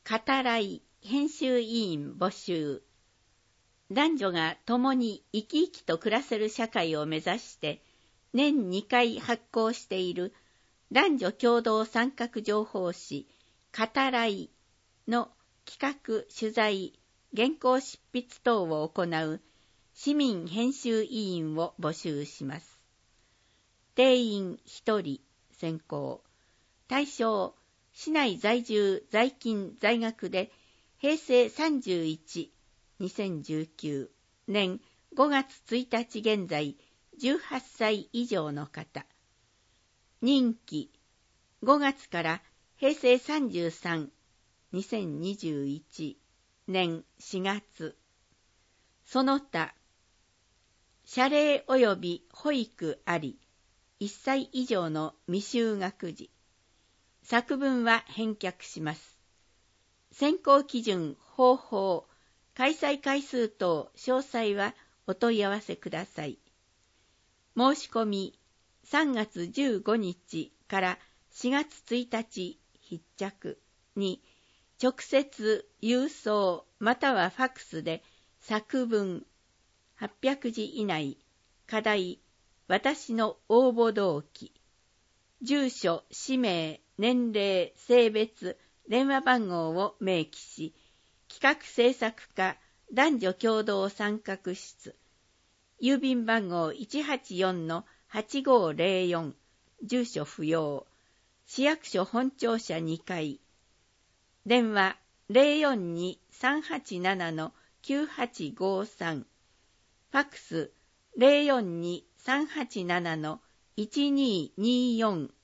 語らい編集委員募集。男女が共に生き生きと暮らせる社会を目指して年2回発行している男女共同参画情報誌語らいの企画・取材、原稿執筆等を行う市民編集委員を募集します。定員1人選考。対象、市内在住在勤在学で平成31、2019年5月1日現在18歳以上の方。任期、5月から平成33、2021年4月。その他、謝礼及び保育あり、1歳以上の未就学児。作文は返却します。選考基準、方法、開催回数等詳細はお問い合わせください。申し込み3月15日から4月1日必着に直接郵送またはファックスで作文800字以内、課題、私の応募動機、住所、氏名、年齢、性別、電話番号を明記し、企画制作課男女共同参画室、郵便番号 184-8504、住所不要、市役所本庁舎2階、電話 042-387-9853、ファックス 042-387-1224